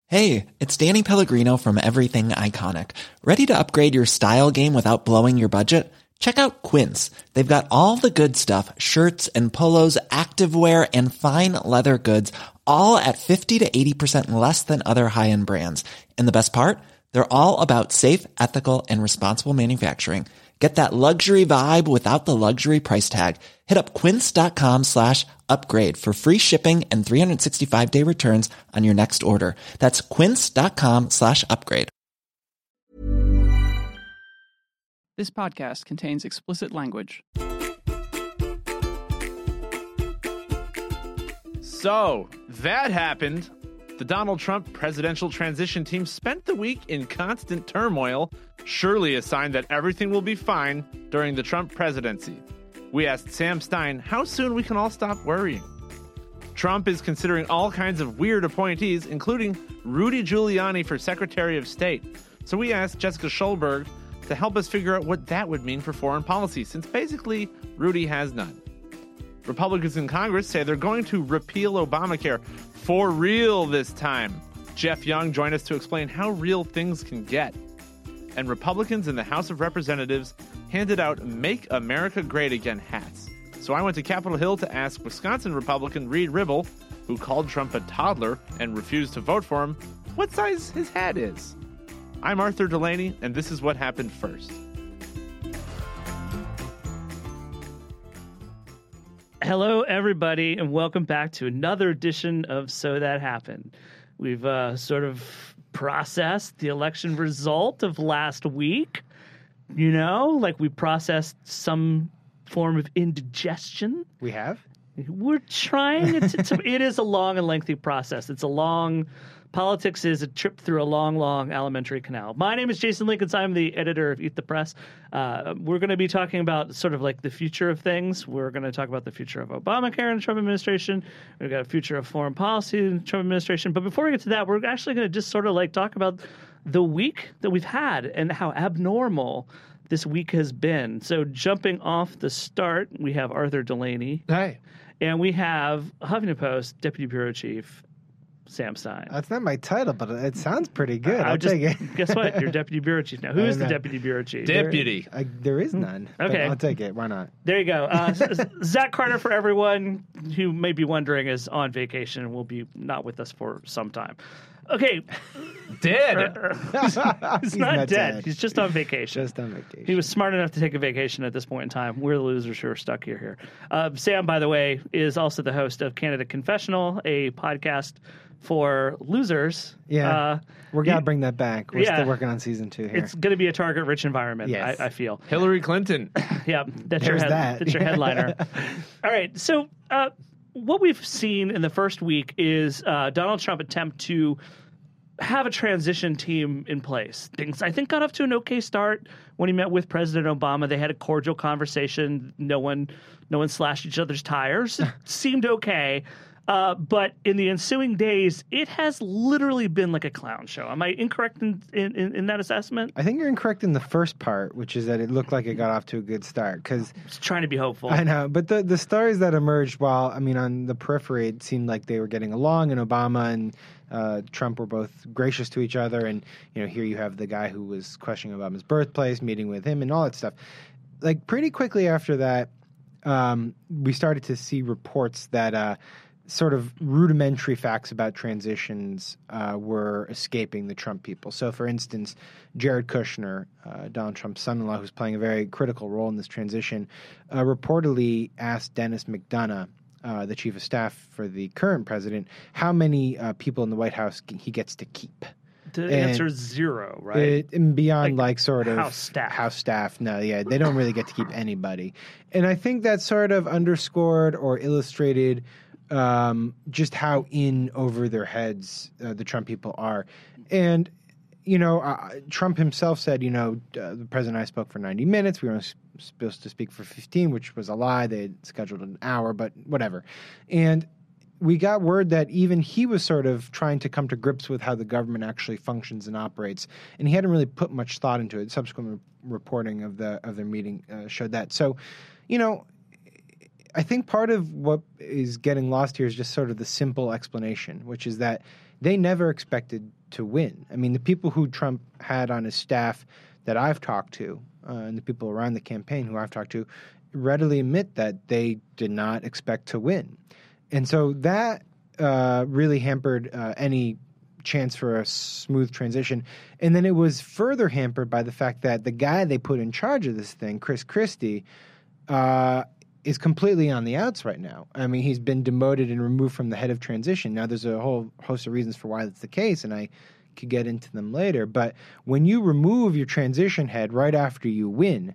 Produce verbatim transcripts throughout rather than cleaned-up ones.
Hey, it's Danny Pellegrino from Everything Iconic. Ready to upgrade your style game without blowing your budget? Check out Quince. They've got all the good stuff, shirts and polos, activewear, and fine leather goods, all at fifty to eighty percent less than other high-end brands. And the best part? They're all about safe, ethical, and responsible manufacturing. Get that luxury vibe without the luxury price tag. Hit up quince.com slash upgrade for free shipping and three sixty-five day returns on your next order. That's quince.com slash upgrade. This podcast contains explicit language. So, that happened. The Donald Trump presidential transition team spent the week in constant turmoil, surely a sign that everything will be fine during the Trump presidency. We asked Sam Stein how soon we can all stop worrying. Trump is considering all kinds of weird appointees, including Rudy Giuliani for Secretary of State. So we asked Jessica Schulberg to help us figure out what that would mean for foreign policy, since basically Rudy has none. Republicans in Congress say they're going to repeal Obamacare for real this time. Jeff Young joined us to explain how real things can get. And Republicans in the House of Representatives handed out Make America Great Again hats. So I went to Capitol Hill to ask Wisconsin Republican Reed Ribble, who called Trump a toddler and refused to vote for him, what size his hat is. I'm Arthur Delaney, and this is what happened first. Hello, everybody, and welcome back to another edition of So That Happened. We've uh, sort of processed the election result of last week. You know, like we processed some form of indigestion. We have? We're trying. It's, it's a, it is a long and lengthy process. It's a long... Politics is a trip through a long, long alimentary canal. My name is Jason Lincoln. I'm the editor of Eat the Press. Uh, we're going to be talking about sort of like the future of things. We're going to talk about the future of Obamacare in the Trump administration. We've got a future of foreign policy in the Trump administration. But before we get to that, we're actually going to just sort of like talk about the week that we've had and how abnormal this week has been. So jumping off the start, we have Arthur Delaney. Hi. And we have Huffington Post Deputy Bureau Chief Sam Stein. That's not my title, but it sounds pretty good. I'll I'll just, take it. Guess what? You're Deputy Bureau Chief now. Who is the Deputy Bureau Chief? Deputy. There, I, there is none. but Okay. I'll take it. Why not? There you go. Uh, Zach Carter, for everyone who may be wondering, is on vacation and will be not with us for some time. Okay. Dead. He's, He's not, not dead. dead. He's just on vacation. Just on vacation. He was smart enough to take a vacation at this point in time. We're the losers who are stuck here. here. Uh, Sam, by the way, is also the host of Canada Confessional, a podcast for losers. Yeah. Uh, We're going to bring that back. We're yeah. still working on season two here. It's going to be a target-rich environment, Yes. I, I feel. Hillary Clinton. Yeah, that's your There's head, that. that's your headliner. All right, so uh, what we've seen in the first week is uh, Donald Trump attempt to have a transition team in place. Things I think got off to an okay start when he met with President Obama. They had a cordial conversation. No one, no one slashed each other's tires. It seemed okay. Uh, but in the ensuing days, it has literally been like a clown show. Am I incorrect in, in, in that assessment? I think you're incorrect in the first part, which is that it looked like it got off to a good start. Because Just trying to be hopeful. I know, but the the stories that emerged, while I mean, on the periphery, it seemed like they were getting along, and Obama and uh, Trump were both gracious to each other. And you know, here you have the guy who was questioning Obama's birthplace, meeting with him, and all that stuff. Like pretty quickly after that, um, we started to see reports that. Uh, sort of rudimentary facts about transitions uh, were escaping the Trump people. So, for instance, Jared Kushner, uh, Donald Trump's son-in-law, who's playing a very critical role in this transition, uh, reportedly asked Dennis McDonough, uh, the chief of staff for the current president, how many uh, people in the White House he gets to keep. The And answer is zero, right? It, and beyond Like like, sort of house staff. house staff. No, yeah, they don't really get to keep anybody. And I think that sort of underscored or illustrated um, just how in over their heads uh, the Trump people are. And, you know, uh, Trump himself said, you know, uh, the president and I spoke for ninety minutes. We were only supposed to speak for fifteen, which was a lie. They had scheduled an hour, but whatever. And we got word that even he was sort of trying to come to grips with how the government actually functions and operates, and he hadn't really put much thought into it. Subsequent re- reporting of the of their meeting uh, showed that. So, you know, I think part of what is getting lost here is just sort of the simple explanation, which is that they never expected to win. I mean, the people who Trump had on his staff that I've talked to, uh, and the people around the campaign who I've talked to, readily admit that they did not expect to win. And so that uh, really hampered uh, any chance for a smooth transition. And then it was further hampered by the fact that the guy they put in charge of this thing, Chris Christie, uh, is completely on the outs right now. I mean, he's been demoted and removed from the head of transition. Now, there's a whole host of reasons for why that's the case, and I could get into them later. But when you remove your transition head right after you win,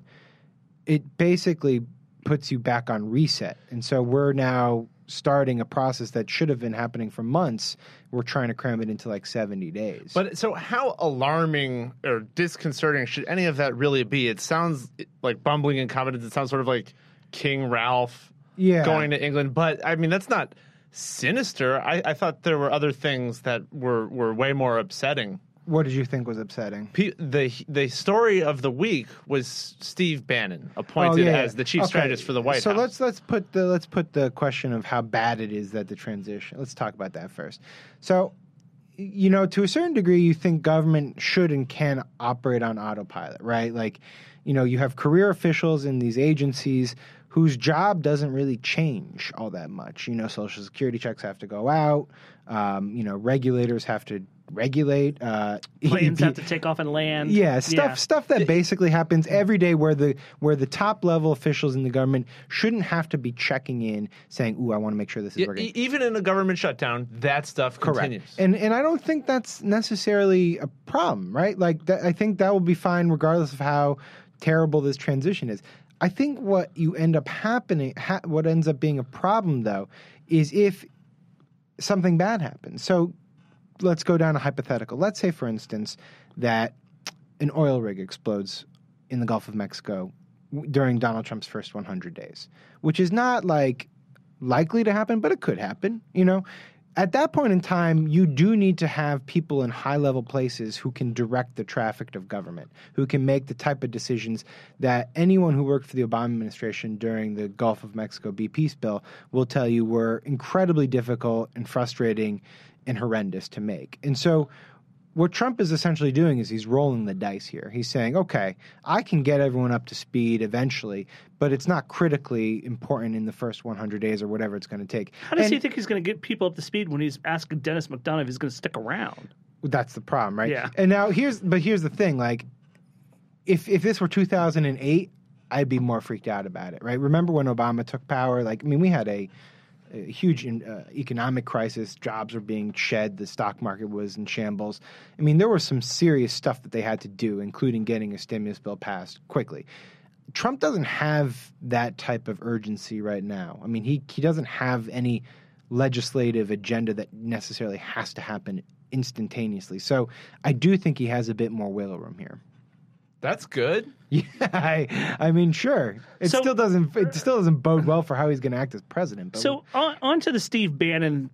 it basically puts you back on reset. And so we're now starting a process that should have been happening for months. We're trying to cram it into like seventy days. But so how alarming or disconcerting should any of that really be? It sounds like bumbling incompetence. It sounds sort of like King Ralph yeah. going to England. But, I mean, that's not sinister. I, I thought there were other things that were, were way more upsetting. What did you think was upsetting? P- the the story of the week was Steve Bannon appointed oh, yeah, as the chief okay. strategist for the White so House. So let's let's put the let's put the question of how bad it is that the transition. Let's talk about that first. So, you know, to a certain degree, you think government should and can operate on autopilot, right? Like, you know, you have career officials in these agencies whose job doesn't really change all that much. You know, Social Security checks have to go out. Um, you know, regulators have to regulate. Uh, Planes have to take off and land. Yeah, stuff yeah. stuff that basically happens every day, where the where the top level officials in the government shouldn't have to be checking in, saying, "Ooh, I want to make sure this is yeah, working." E- even in a government shutdown, that stuff Correct. continues. And and I don't think that's necessarily a problem, right? Like that, I think that will be fine regardless of how terrible this transition is. I think what you end up happening, ha- what ends up being a problem, though, is if something bad happens. So let's go down a hypothetical. Let's say, for instance, that an oil rig explodes in the Gulf of Mexico w- during Donald Trump's first one hundred days, which is not like likely to happen, but it could happen, you know. At that point in time, you do need to have people in high-level places who can direct the traffic of government, who can make the type of decisions that anyone who worked for the Obama administration during the Gulf of Mexico B P spill will tell you were incredibly difficult and frustrating and horrendous to make. And so what Trump is essentially doing is he's rolling the dice here. He's saying, okay, I can get everyone up to speed eventually, but it's not critically important in the first one hundred days or whatever it's going to take. How does and he think he's going to get people up to speed when he's asking Dennis McDonough if he's going to stick around? That's the problem, right? Yeah. And now here's, but here's the thing, like, if if this were two thousand eight, I'd be more freaked out about it, right? Remember when Obama took power? Like, I mean, we had a, a huge uh, economic crisis. Jobs were being shed. The stock market was in shambles. I mean, there was some serious stuff that they had to do, including getting a stimulus bill passed quickly. Trump doesn't have that type of urgency right now. I mean, he he doesn't have any legislative agenda that necessarily has to happen instantaneously. So I do think he has a bit more wiggle room here. That's good. Yeah, I, I mean, sure. It So- still doesn't. It still doesn't bode well for how he's going to act as president. But So on, on to the Steve Bannon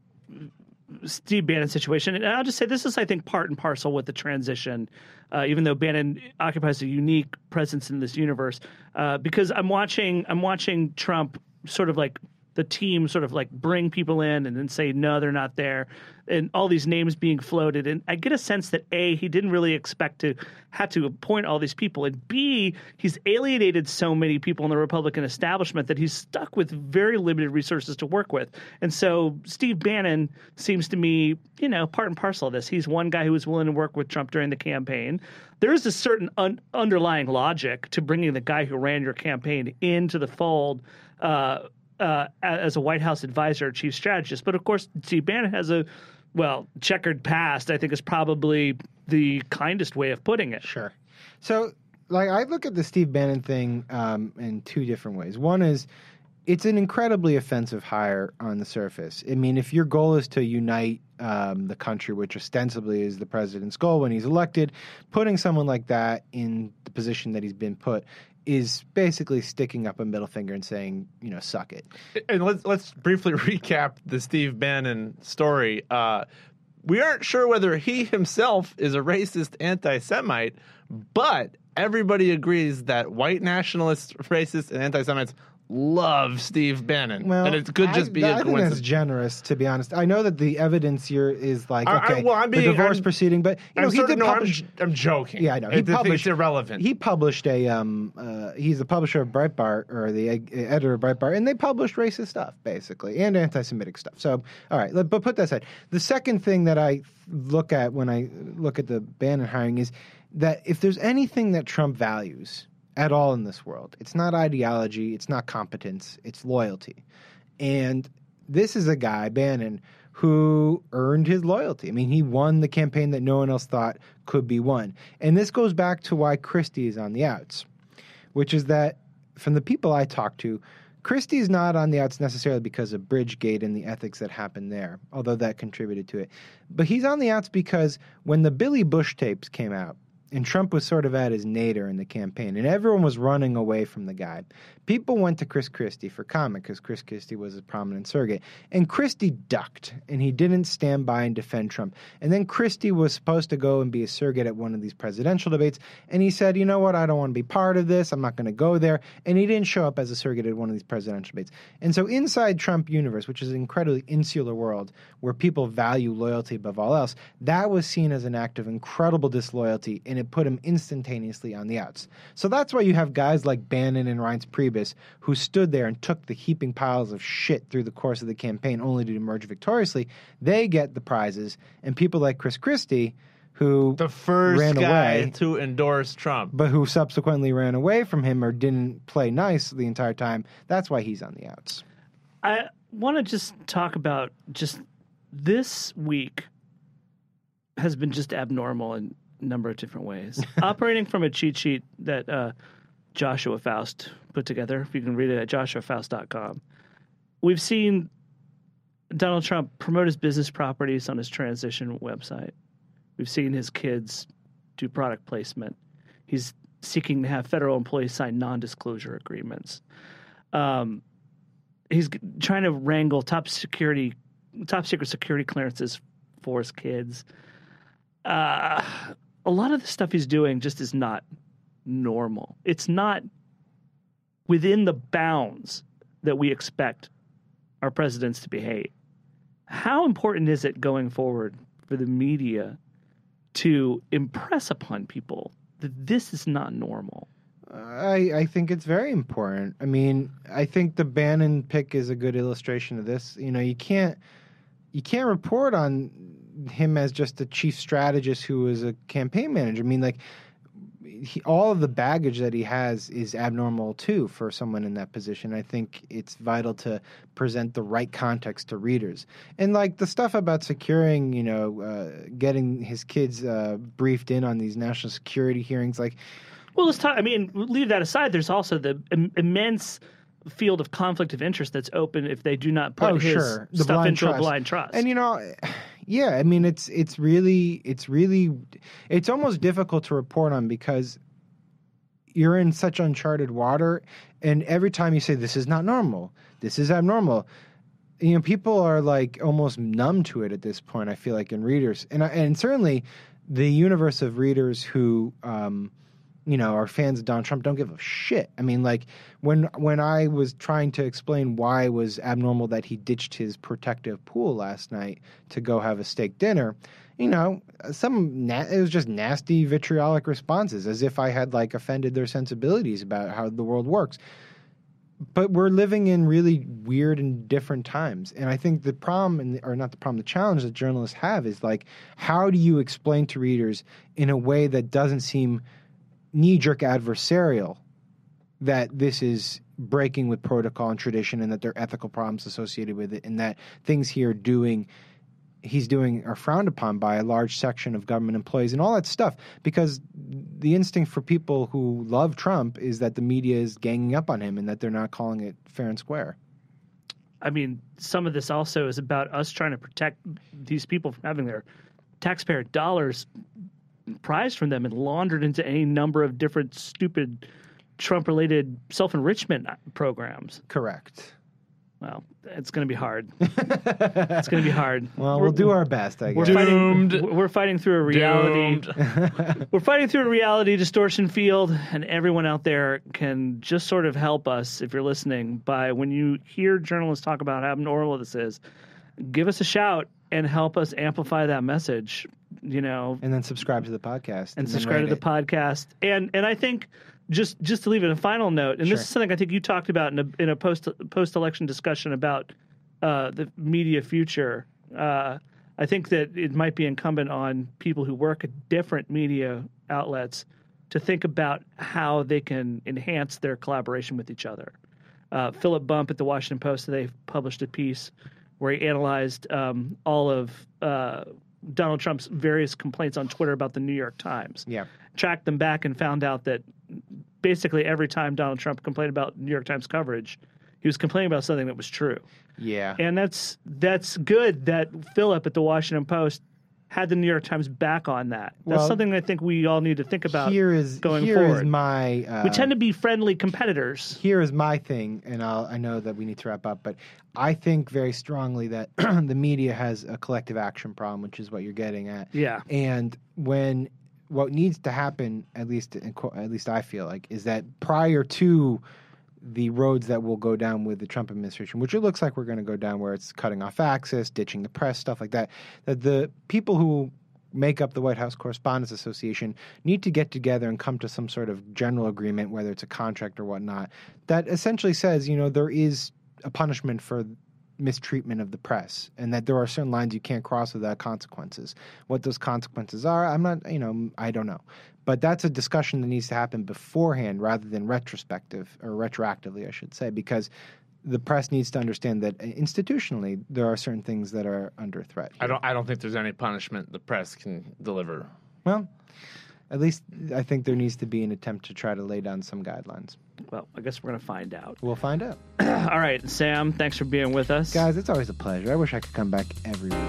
Steve Bannon situation. And I'll just say this is, I think, part and parcel with the transition, uh, even though Bannon occupies a unique presence in this universe, uh, because I'm watching I'm watching Trump sort of like the team sort of like bring people in and then say, no, they're not there. And all these names being floated. And I get a sense that A, he didn't really expect to have to appoint all these people. And B, he's alienated so many people in the Republican establishment that he's stuck with very limited resources to work with. And so Steve Bannon seems to me, you know, part and parcel of this. He's one guy who was willing to work with Trump during the campaign. There is a certain un- underlying logic to bringing the guy who ran your campaign into the fold, uh, Uh, as a White House advisor or chief strategist. But of course, Steve Bannon has a, well, checkered past, I think is probably the kindest way of putting it. sure. So, like, I look at the Steve Bannon thing um, in two different ways. One is it's an incredibly offensive hire on the surface. I mean, if your goal is to unite um, the country, which ostensibly is the president's goal when he's elected, putting someone like that in the position that he's been put is basically sticking up a middle finger and saying, you know, suck it. And let's let's briefly recap the Steve Bannon story. Uh, we aren't sure whether he himself is a racist anti-Semite, but everybody agrees that white nationalists, racists, and anti-Semites love Steve Bannon, Well, and it could just I, be I a think that's coincidence. generous, to be honest. I know that the evidence here is like I- I- okay, well, I'm being- the divorce I'm- proceeding, but you know I'm he sort did of, no, I'm, publish. j- I'm joking. Yeah, I know. He It's, it's published. irrelevant. He published a. Um, uh, he's the publisher of Breitbart, or the ed- editor of Breitbart, and they published racist stuff basically and anti-Semitic stuff. So, all right, let- but put that aside. The second thing that I look at when I look at the Bannon hiring is that if there's anything that Trump values at all in this world, it's not ideology, it's not competence, it's loyalty, and this is a guy, Bannon, who earned his loyalty. I mean, he won the campaign that no one else thought could be won. And this goes back to why Christie is on the outs, which is that from the people I talk to, Christie's not on the outs necessarily because of Bridgegate and the ethics that happened there, although that contributed to it. But he's on the outs because when the Billy Bush tapes came out, and Trump was sort of at his nadir in the campaign, and everyone was running away from the guy, people went to Chris Christie for comment because Chris Christie was a prominent surrogate. And Christie ducked, and he didn't stand by and defend Trump. And then Christie was supposed to go and be a surrogate at one of these presidential debates, and he said, you know what, I don't want to be part of this, I'm not going to go there. And he didn't show up as a surrogate at one of these presidential debates. And so inside Trump universe, which is an incredibly insular world where people value loyalty above all else, that was seen as an act of incredible disloyalty, and it put him instantaneously on the outs. So that's why you have guys like Bannon and Reince Priebus who stood there and took the heaping piles of shit through the course of the campaign only to emerge victoriously. They get the prizes, and people like Chris Christie, who the first ran guy away, to endorse Trump, but who subsequently ran away from him or didn't play nice the entire time, that's why he's on the outs. I want to just talk about just this week has been just abnormal in a number of different ways. Operating from a cheat sheet that uh, Joshua Faust put together, if you can read it at joshua faust dot com, we've seen Donald Trump promote his business properties on his transition website. We've seen his kids do product placement. He's seeking to have federal employees sign non-disclosure agreements. Um, he's trying to wrangle top security, top secret security clearances for his kids. Uh, a lot of the stuff he's doing just is not normal. It's not within the bounds that we expect our presidents to behave. How important is it going forward for the media to impress upon people that this is not normal? I, I think it's very important. I mean, I think the Bannon pick is a good illustration of this. You know, you can't you can't report on him as just a chief strategist who was a campaign manager. I mean, like, he, all of the baggage that he has is abnormal too for someone in that position. I think it's vital to present the right context to readers. And like the stuff about securing, you know, uh, getting his kids uh, briefed in on these national security hearings, like. Well, let's talk. I mean, leave that aside. There's also the Im- immense field of conflict of interest that's open if they do not put oh, his sure. the stuff blind into trust. a blind trust. And you know, yeah, I mean, it's it's really it's really it's almost difficult to report on because you're in such uncharted water, and every time you say this is not normal, this is abnormal, you know, people are like almost numb to it at this point. I feel like in readers, and I, and certainly the universe of readers who. Um, you know, are fans of Donald Trump don't give a shit. I mean, like, when when I was trying to explain why it was abnormal that he ditched his protective pool last night to go have a steak dinner, you know, some na- it was just nasty, vitriolic responses, as if I had, like, offended their sensibilities about how the world works. But we're living in really weird and different times. And I think the problem, and or not the problem, the challenge that journalists have is, like, how do you explain to readers in a way that doesn't seem knee-jerk adversarial that this is breaking with protocol and tradition and that there are ethical problems associated with it and that things he are doing, he's doing are frowned upon by a large section of government employees and all that stuff, because the instinct for people who love Trump is that the media is ganging up on him and that they're not calling it fair and square. I mean, some of this also is about us trying to protect these people from having their taxpayer dollars prized from them and laundered into any number of different stupid Trump-related self-enrichment programs. Correct. Well, it's going to be hard. It's going to be hard. Well, We're- we'll do our best, I We're guess. Doomed. fighting. We're fighting through a reality. Doomed. We're fighting through a reality distortion field, and everyone out there can just sort of help us if you're listening. By when you hear journalists talk about how abnormal this is, give us a shout and help us amplify that message. You know, And then subscribe to the podcast. and then subscribe to rate the it. podcast. And and I think just just to leave it a final note, and Sure. this is something I think you talked about in a in a post post election discussion about uh, the media future. Uh, I think that it might be incumbent on people who work at different media outlets to think about how they can enhance their collaboration with each other. Uh, Philip Bump at the Washington Post today published a piece where he analyzed um, all of uh, Donald Trump's various complaints on Twitter about the New York Times. Yeah. Tracked them back and found out that basically every time Donald Trump complained about New York Times coverage, he was complaining about something that was true. Yeah. And that's that's good that Philip at the Washington Post had the New York Times back on that. That's Well, something I think we all need to think about here is going here forward. is my. Uh, we tend to be friendly competitors. Here is my thing, and I'll, I know that we need to wrap up, but I think very strongly that the media has a collective action problem, which is what you're getting at. Yeah. And when what needs to happen, at least in, qu- at least I feel like, is that prior to the roads that will go down with the Trump administration, which it looks like we're going to go down, where it's cutting off access, ditching the press, stuff like that, that the people who make up the White House Correspondents Association need to get together and come to some sort of general agreement, whether it's a contract or whatnot, that essentially says, you know, there is a punishment for mistreatment of the press, and that there are certain lines you can't cross without consequences. What those consequences are, I'm not, you know, I don't know. But that's a discussion that needs to happen beforehand rather than retrospective, or retroactively, I should say, because the press needs to understand that institutionally there are certain things that are under threat. I don't. I don't think there's any punishment the press can deliver. Well, at least I think there needs to be an attempt to try to lay down some guidelines. Well, I guess we're going to find out. We'll find out. All right, Sam, thanks for being with us. Guys, it's always a pleasure. I wish I could come back every week.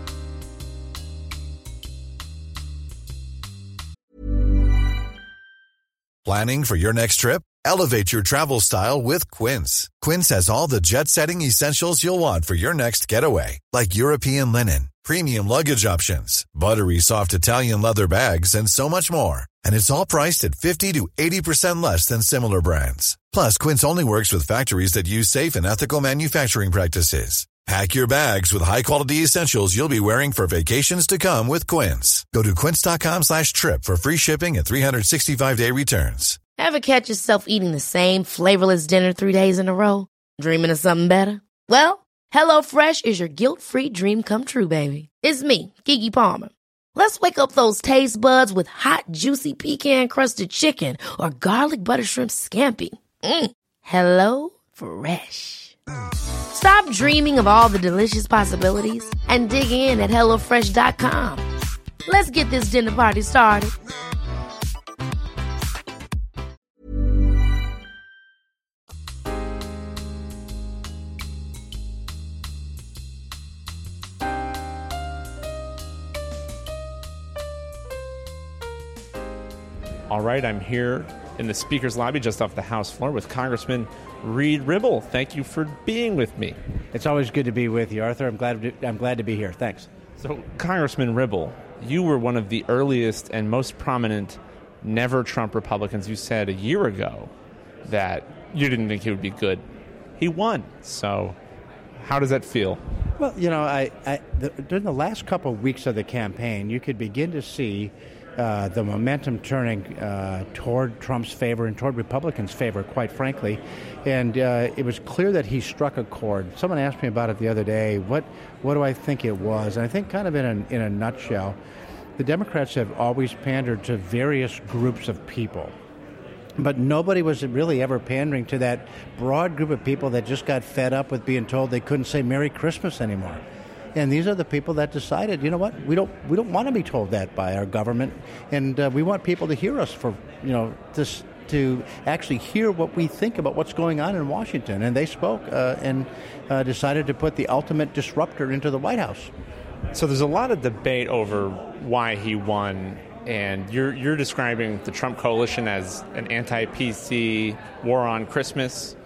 Planning for your next trip? Elevate your travel style with Quince. Quince has all the jet-setting essentials you'll want for your next getaway, like European linen, premium luggage options, buttery soft Italian leather bags, and so much more. And it's all priced at fifty to eighty percent less than similar brands. Plus, Quince only works with factories that use safe and ethical manufacturing practices. Pack your bags with high-quality essentials you'll be wearing for vacations to come with Quince. Go to quince.com slash trip for free shipping and three sixty-five day returns. Ever catch yourself eating the same flavorless dinner three days in a row? Dreaming of something better? Well, HelloFresh is your guilt-free dream come true, baby. It's me, Keke Palmer. Let's wake up those taste buds with hot, juicy pecan-crusted chicken or garlic butter shrimp scampi. Mm. Hello Fresh. Stop dreaming of all the delicious possibilities and dig in at hello fresh dot com. Let's get this dinner party started. All right, I'm here in the speaker's lobby just off the House floor with Congressman Reed Ribble. Thank you for being with me. It's always good to be with you, Arthur. I'm glad to, I'm glad to be here. Thanks. So, Congressman Ribble, you were one of the earliest and most prominent never Trump Republicans. You said a year ago that you didn't think he would be good. He won. So, how does that feel? Well, you know, I, I the, during the last couple of weeks of the campaign, you could begin to see uh, the momentum turning uh, toward Trump's favor and toward Republicans' favor, quite frankly. And uh, it was clear that he struck a chord. Someone asked me about it the other day. What what do I think it was? And I think kind of in a, in a nutshell, the Democrats have always pandered to various groups of people. But nobody was really ever pandering to that broad group of people that just got fed up with being told they couldn't say Merry Christmas anymore. And these are the people that decided, you know what, we don't we don't want to be told that by our government, and uh, we want people to hear us for, you know, this to actually hear what we think about what's going on in Washington. And they spoke uh, and uh, decided to put the ultimate disruptor into the White House. So there's a lot of debate over why he won, and you're you're describing the Trump coalition as an anti-P C war on Christmas.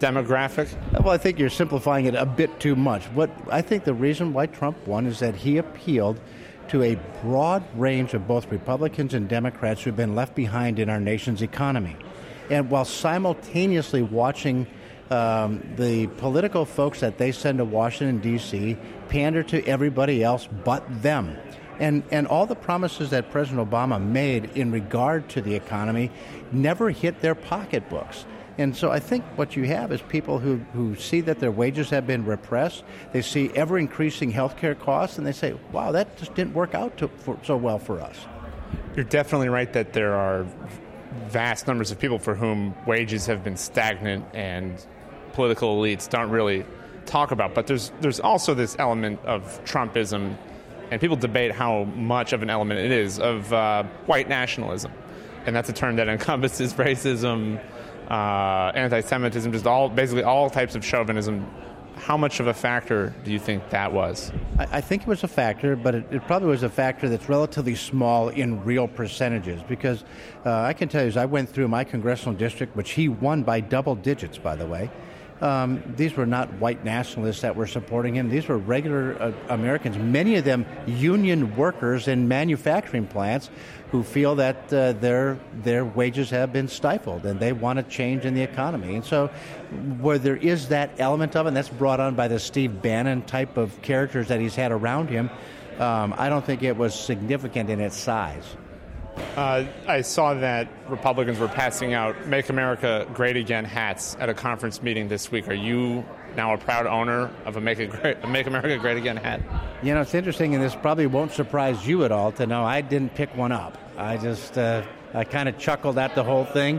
demographic? Well, I think you're simplifying it a bit too much. What I think the reason why Trump won is that he appealed to a broad range of both Republicans and Democrats who've been left behind in our nation's economy. And while simultaneously watching um, the political folks that they send to Washington, D C pander to everybody else but them. And and all the promises that President Obama made in regard to the economy never hit their pocketbooks. And so I think what you have is people who, who see that their wages have been repressed. They see ever-increasing health care costs, and they say, wow, that just didn't work out to, for, so well for us. You're definitely right that there are vast numbers of people for whom wages have been stagnant and political elites don't really talk about. But there's there's also this element of Trumpism, and people debate how much of an element it is, of uh, white nationalism. And that's a term that encompasses racism, uh, anti-Semitism, just all basically all types of chauvinism. How much of a factor do you think that was? I, I think it was a factor, but it, it probably was a factor that's relatively small in real percentages. Because uh, I can tell you, as I went through my congressional district, which he won by double digits, by the way, Um, these were not white nationalists that were supporting him. These were regular uh, Americans, many of them union workers in manufacturing plants who feel that uh, their their wages have been stifled and they want a change in the economy. And so where there is that element of it, and that's brought on by the Steve Bannon type of characters that he's had around him, um, I don't think it was significant in its size. Uh, I saw that Republicans were passing out Make America Great Again hats at a conference meeting this week. Are you now a proud owner of a Make, a Great, a Make America Great Again hat? You know, it's interesting, and this probably won't surprise you at all to know I didn't pick one up. I just, uh, I kind of chuckled at the whole thing,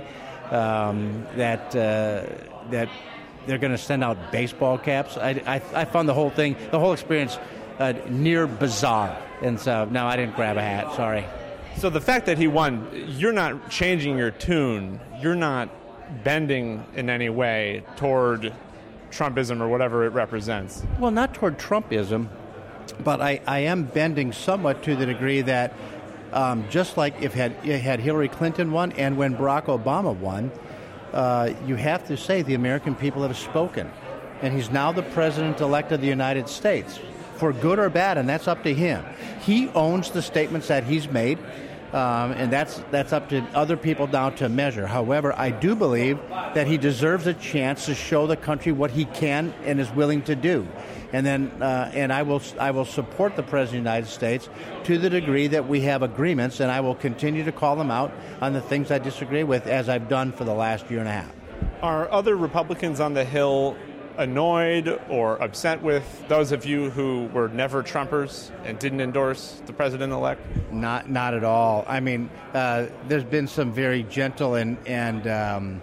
um, that uh, that they're going to send out baseball caps. I, I, I found the whole thing, the whole experience uh, near bizarre. And so, no, I didn't grab a hat, sorry. So the fact that he won, you're not changing your tune. You're not bending in any way toward Trumpism or whatever it represents. Well, not toward Trumpism, but I, I am bending somewhat to the degree that um, just like if had, had Hillary Clinton won and when Barack Obama won, uh, you have to say the American people have spoken. And he's now the president-elect of the United States, for good or bad, and that's up to him. He owns the statements that he's made, um, and that's that's up to other people now to measure. However, I do believe that he deserves a chance to show the country what he can and is willing to do. And then, uh, and I will I will support the President of the United States to the degree that we have agreements, and I will continue to call them out on the things I disagree with, as I've done for the last year and a half. Are other Republicans on the Hill annoyed or upset with those of you who were never Trumpers and didn't endorse the president-elect? Not, not at all. I mean, uh, there's been some very gentle and and um,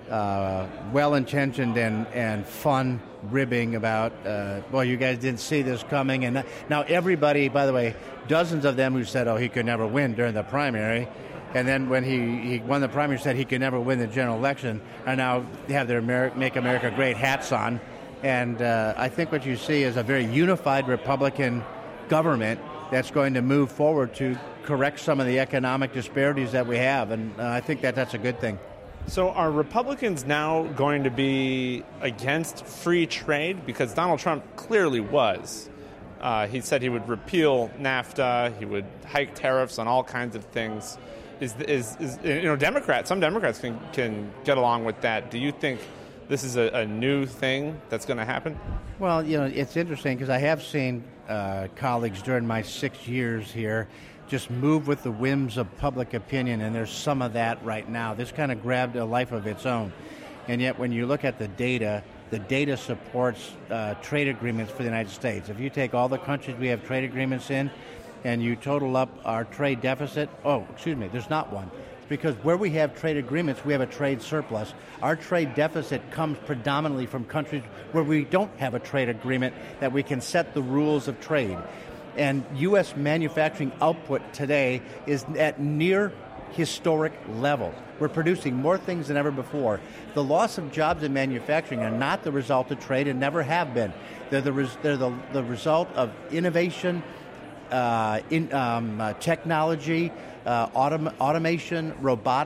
uh, well-intentioned and and fun ribbing about, uh, well, you guys didn't see this coming. And now everybody, by the way, dozens of them who said, oh, he could never win during the primary. And then when he, he won the primary, said he could never win the general election, and now they have their Ameri- Make America Great hats on. And uh, I think what you see is a very unified Republican government that's going to move forward to correct some of the economic disparities that we have. And uh, I think that that's a good thing. So are Republicans now going to be against free trade? Because Donald Trump clearly was. Uh, he said he would repeal NAFTA, he would hike tariffs on all kinds of things. Is, is, is you know, Democrats, some Democrats can, can get along with that. Do you think this is a, a new thing that's going to happen? Well, you know, it's interesting because I have seen uh, colleagues during my six years here just move with the whims of public opinion, and there's some of that right now. This kind of grabbed a life of its own. And yet when you look at the data, the data supports uh, trade agreements for the United States. If you take all the countries we have trade agreements in, and you total up our trade deficit, oh, excuse me, there's not one. It's because where we have trade agreements, we have a trade surplus. Our trade deficit comes predominantly from countries where we don't have a trade agreement that we can set the rules of trade. And U S manufacturing output today is at near historic levels. We're producing more things than ever before. The loss of jobs in manufacturing are not the result of trade and never have been. They're the, res- they're the, the result of innovation, Uh, in um, uh, technology, uh, autom- automation, robotics.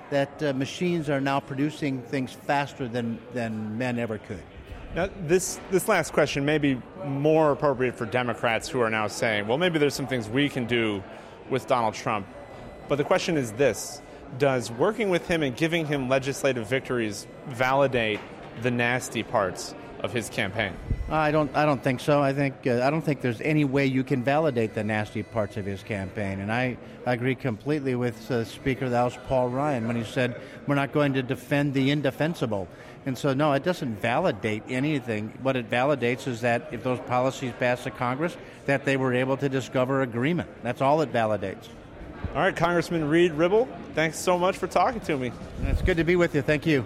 that uh, machines are now producing things faster than, than men ever could. Now, this this last question may be more appropriate for Democrats who are now saying, well, maybe there's some things we can do with Donald Trump. But the question is this: does working with him and giving him legislative victories validate the nasty parts of his campaign? I don't. I don't think so. I think. Uh, I don't think there's any way you can validate the nasty parts of his campaign. And I, I agree completely with uh, Speaker of the House Paul Ryan when he said we're not going to defend the indefensible. And so, no, it doesn't validate anything. What it validates is that if those policies pass the Congress, that they were able to discover agreement. That's all it validates. All right, Congressman Reed Ribble, thanks so much for talking to me. It's good to be with you. Thank you.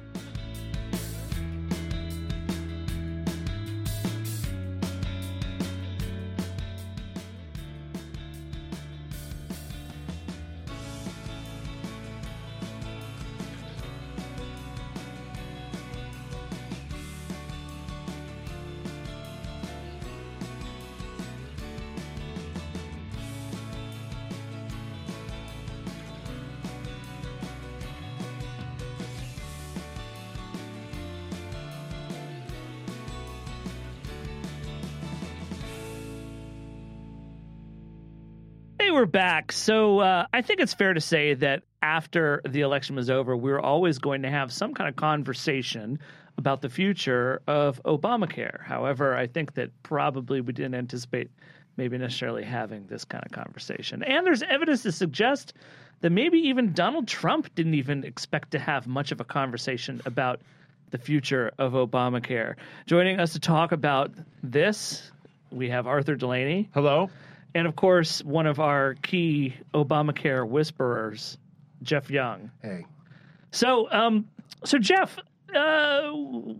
We're back. So uh, I think it's fair to say that after the election was over, we were always going to have some kind of conversation about the future of Obamacare. However, I think that probably we didn't anticipate maybe necessarily having this kind of conversation. And there's evidence to suggest that maybe even Donald Trump didn't even expect to have much of a conversation about the future of Obamacare. Joining us to talk about this, we have Arthur Delaney. Hello. And, of course, one of our key Obamacare whisperers, Jeff Young. Hey. So, um, so Jeff, uh,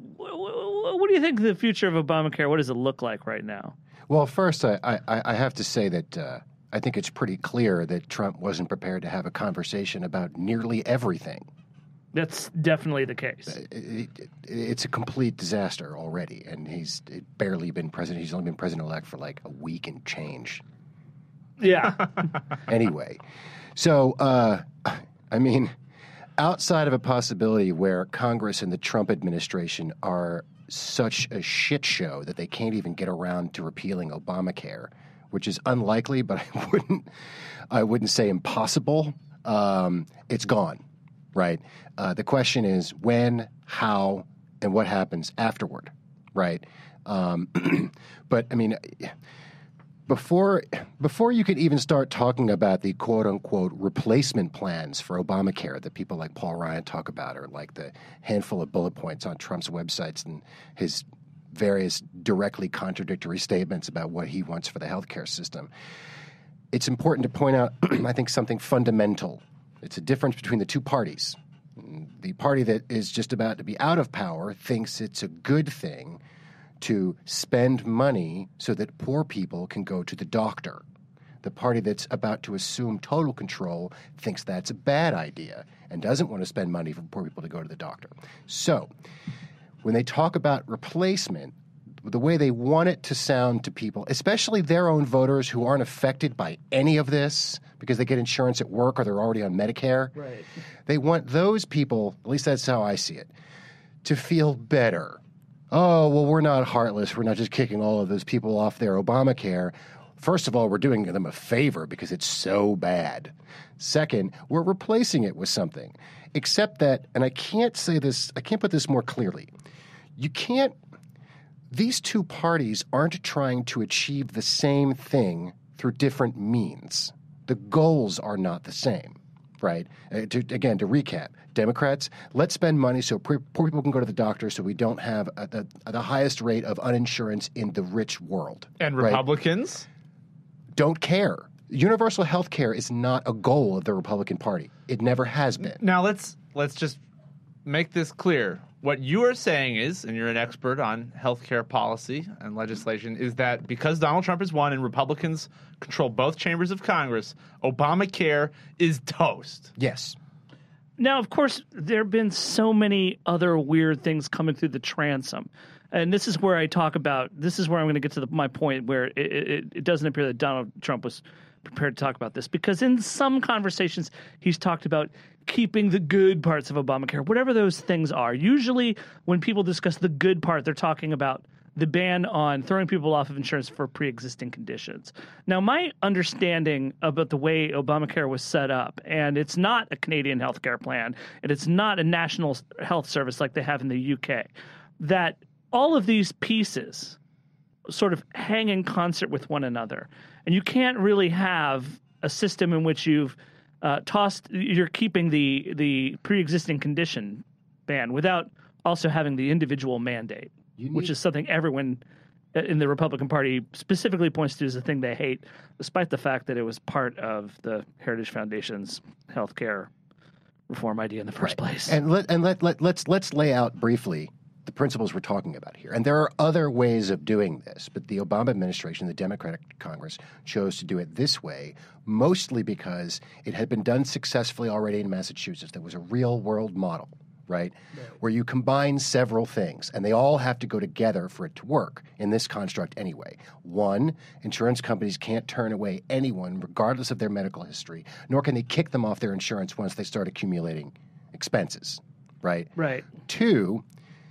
what do you think the future of Obamacare, what does it look like right now? Well, first, I, I, I have to say that uh, I think it's pretty clear that Trump wasn't prepared to have a conversation about nearly everything. That's definitely the case. It, it, it's a complete disaster already, and he's barely been president. He's only been president-elect for like a week and change. Yeah. Anyway, so, uh, I mean, outside of a possibility where Congress and the Trump administration are such a shit show that they can't even get around to repealing Obamacare, which is unlikely, but I wouldn't, I wouldn't say impossible. Um, it's gone, right? Uh, the question is when, how, and what happens afterward, right? Um, but I mean, before before you could even start talking about the quote unquote replacement plans for Obamacare that people like Paul Ryan talk about, or like the handful of bullet points on Trump's websites and his various directly contradictory statements about what he wants for the healthcare system, it's important to point out, I think, something fundamental. It's a difference between the two parties. The party that is just about to be out of power thinks it's a good thing to spend money so that poor people can go to the doctor. The party that's about to assume total control thinks that's a bad idea and doesn't want to spend money for poor people to go to the doctor. So when they talk about replacement, the way they want it to sound to people, especially their own voters who aren't affected by any of this because they get insurance at work or they're already on Medicare, right. They want those people, at least that's how I see it, to feel better. Oh, well, we're not heartless. We're not just kicking all of those people off their Obamacare. First of all, we're doing them a favor because it's so bad. Second, we're replacing it with something. Except that, and I can't say this, I can't put this more clearly. You can't, these two parties aren't trying to achieve the same thing through different means. The goals are not the same, right? Uh, to, again, to recap, Democrats, let's spend money so poor, poor people can go to the doctor so we don't have a, the, the highest rate of uninsurance in the rich world. And right? Republicans? Don't care. Universal health care is not a goal of the Republican Party. It never has been. Now, let's let's just make this clear. What you are saying is, and you're an expert on healthcare policy and legislation, is that because Donald Trump has won and Republicans control both chambers of Congress, Obamacare is toast. Yes. Now, of course, there have been so many other weird things coming through the transom. And this is where I talk about, this is where I'm going to get to the, my point where it, it, it doesn't appear that Donald Trump was prepared to talk about this, because in some conversations he's talked about keeping the good parts of Obamacare, whatever those things are. Usually when people discuss the good part, they're talking about the ban on throwing people off of insurance for pre-existing conditions. Now, my understanding about the way Obamacare was set up, and it's not a Canadian healthcare plan, and it's not a national health service like they have in the U K, that all of these pieces sort of hang in concert with one another. And you can't really have a system in which you've uh, tossed, you're keeping the, the pre-existing condition ban without also having the individual mandate. Need, which is something everyone in the Republican Party specifically points to as a thing they hate, despite the fact that it was part of the Heritage Foundation's healthcare reform idea in the first right. place. And let and let, let let's let's lay out briefly the principles we're talking about here. And there are other ways of doing this, but the Obama administration, the Democratic Congress, chose to do it this way, mostly because it had been done successfully already in Massachusetts. There was a real world model. Right? right, where you combine several things, and they all have to go together for it to work in this construct anyway. One, insurance companies can't turn away anyone regardless of their medical history, nor can they kick them off their insurance once they start accumulating expenses, right? Right. Two,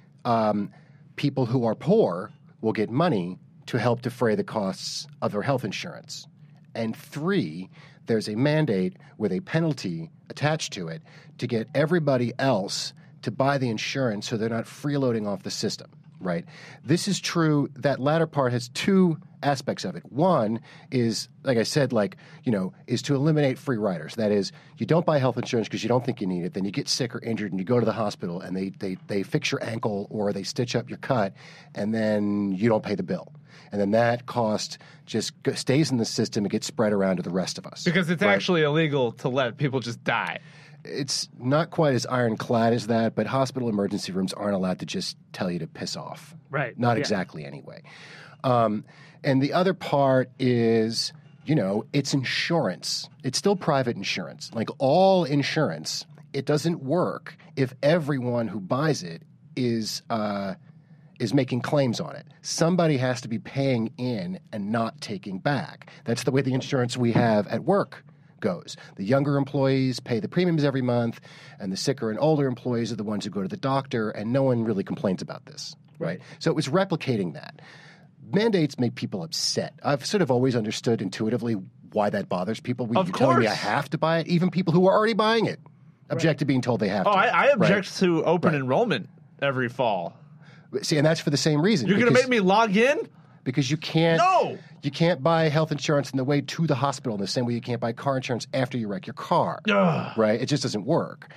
um, people who are poor will get money to help defray the costs of their health insurance. And three, there's a mandate with a penalty attached to it to get everybody else to buy the insurance so they're not freeloading off the system, right? This is true. That latter part has two aspects of it. One is, like I said, like, you know, is to eliminate free riders. That is, you don't buy health insurance because you don't think you need it. Then you get sick or injured and you go to the hospital and they, they, they fix your ankle or they stitch up your cut and then you don't pay the bill. And then that cost just stays in the system and gets spread around to the rest of us. Because it's right? actually illegal to let people just die. It's not quite as ironclad as that, but hospital emergency rooms aren't allowed to just tell you to piss off. Right. Not yeah. exactly anyway. Um, and the other part is, you know, it's insurance. It's still private insurance. Like all insurance, it doesn't work if everyone who buys it is uh, is making claims on it. Somebody has to be paying in and not taking back. That's the way the insurance we have at work goes. The younger employees pay the premiums every month, and the sicker and older employees are the ones who go to the doctor, and no one really complains about this, right? right? So it was replicating that. Mandates make people upset. I've sort of always understood intuitively why that bothers people. When of you're course. telling me I have to buy it, even people who are already buying it object right. to being told they have oh, to. I, I object right? to open right. enrollment every fall. See, and that's for the same reason. You're going to make me log in? Because you can't no! you can't buy health insurance on the way to the hospital in the same way you can't buy car insurance after you wreck your car. Ugh. Right? It just doesn't work.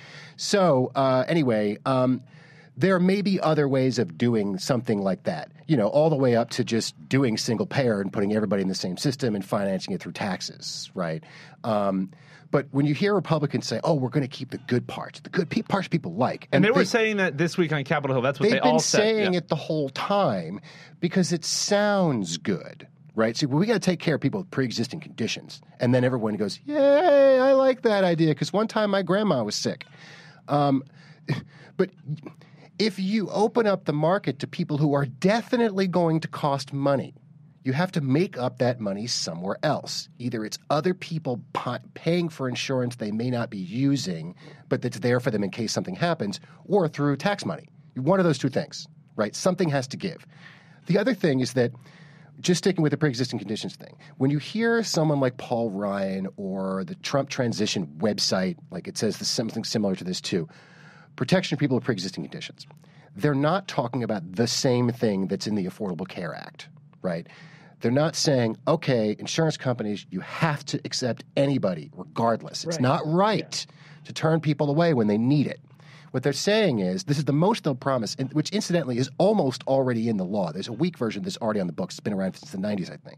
So uh, anyway, um, there may be other ways of doing something like that, you know, all the way up to just doing single payer and putting everybody in the same system and financing it through taxes, right? Um, but when you hear Republicans say, oh, we're going to keep the good parts, the good pe- parts people like. And, and they, they were saying that this week on Capitol Hill. That's what they all said. They've been saying yeah. it the whole time because it sounds good, right? So well, we got to take care of people with pre-existing conditions. And then everyone goes, yay, I like that idea because one time my grandma was sick. Um, but if you open up the market to people who are definitely going to cost money, you have to make up that money somewhere else. Either it's other people paying for insurance they may not be using, but that's there for them in case something happens, or through tax money. One of those two things, right? Something has to give. The other thing is that, just sticking with the pre-existing conditions thing, when you hear someone like Paul Ryan or the Trump Transition website, like it says something similar to this too, protection of people with pre-existing conditions, they're not talking about the same thing that's in the Affordable Care Act, right? They're not saying, okay, insurance companies, you have to accept anybody regardless. It's right. not right yeah. to turn people away when they need it. What they're saying is, this is the most they'll promise, which incidentally is almost already in the law. There's a weak version that's already on the books. It's been around since the nineties, I think.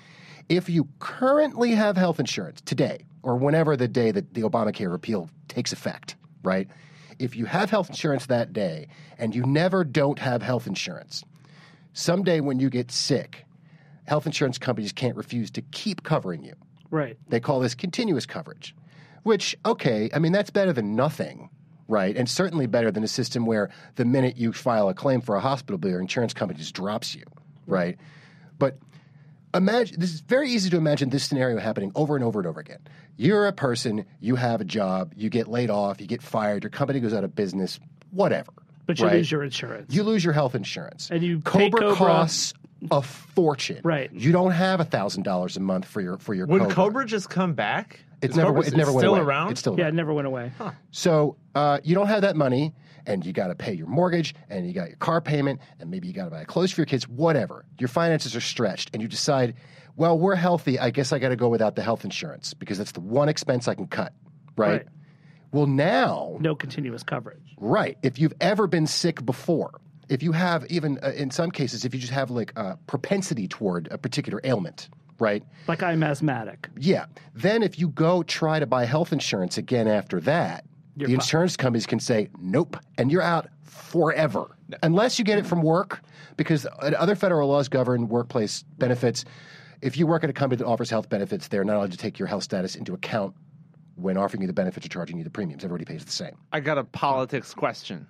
If you currently have health insurance today, or whenever the day that the Obamacare repeal takes effect, right? If you have health insurance that day and you never don't have health insurance, someday when you get sick, health insurance companies can't refuse to keep covering you. Right. They call this continuous coverage, which, okay, I mean, that's better than nothing, right? And certainly better than a system where the minute you file a claim for a hospital bill, your insurance company just drops you, right? But imagine this is very easy to imagine this scenario happening over and over and over again. You're a person, you have a job, you get laid off, you get fired, your company goes out of business, whatever. But you right? lose your insurance. You lose your health insurance. And you Cobra, pay Cobra costs a fortune. Right. You don't have a thousand dollars a month for your for your Would Cobra. Cobra just come back? It's Is never Cobra it never s- went still away. around? It's still Yeah, around. it never went away. Huh. So uh, you don't have that money, and you got to pay your mortgage, and you got your car payment, and maybe you got to buy clothes for your kids, whatever. Your finances are stretched, and you decide, well, we're healthy. I guess I got to go without the health insurance because that's the one expense I can cut, right? Right. Well, now, No continuous coverage. right, if you've ever been sick before, if you have even, uh, in some cases, if you just have like a propensity toward a particular ailment, right? Like I'm asthmatic. Yeah. Then if you go try to buy health insurance again after that, You're the fu- insurance companies can say, nope, and you're out forever. Unless you get it from work, because other federal laws govern workplace benefits. If you work at a company that offers health benefits, they're not allowed to take your health status into account when offering you the benefits or charging you the premiums. Everybody pays the same. I got a politics question.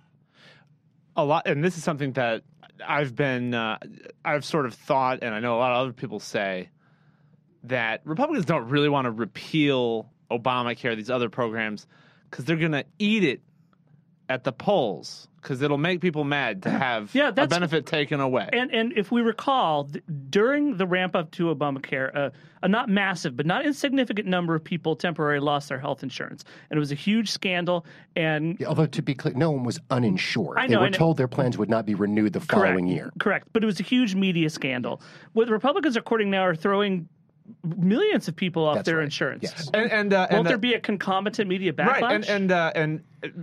A lot, and this is something that I've been, uh, I've sort of thought, and I know a lot of other people say that Republicans don't really want to repeal Obamacare, these other programs, because they're going to eat it at the polls, because it'll make people mad to have Yeah, a that's- benefit taken away. And and if we recall, th- during the ramp up to Obamacare, uh, a not massive but not insignificant number of people temporarily lost their health insurance, and it was a huge scandal. And Yeah, although, to be clear, no one was uninsured. I they know, were I know. told their plans would not be renewed the following correct, year. correct, but it was a huge media scandal. What the Republicans are courting now are throwing millions of people off That's their right. insurance. Yes. and and, uh, Won't and there uh, be a concomitant media backlash? right, and and uh, and